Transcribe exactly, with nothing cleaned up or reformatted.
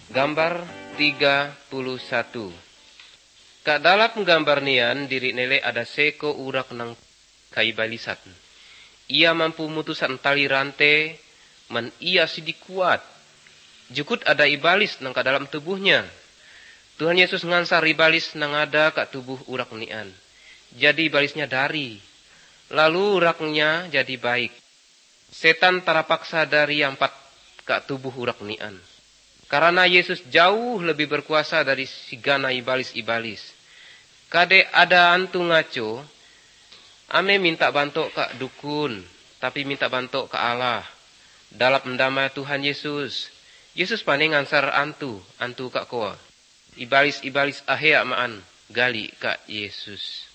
Gambar tiga puluh satu. Kak dalam gambar nian diri nele ada seko urak nang kai balisat. Ia mampu mutusan tali rantai, man ia sidik kuat. Jukut ada ibalis nang ka dalam tubuhnya. Tuhan Yesus ngansar ibalis nang ada ka tubuh urak nian. Jadi ibalisnya dari. Lalu uraknya jadi baik. Setan tarapaksa dari yang empat ka tubuh urak nian. Karena Yesus jauh lebih berkuasa dari sigana ibalis-ibalis. Kade ada antu ngaco, ame minta bantu ke dukun, tapi minta bantu ke Allah. Dalam mendama Tuhan Yesus, Yesus paling ngansar antu, antu kak koa. Ibalis-ibalis ahea maan gali ke Yesus.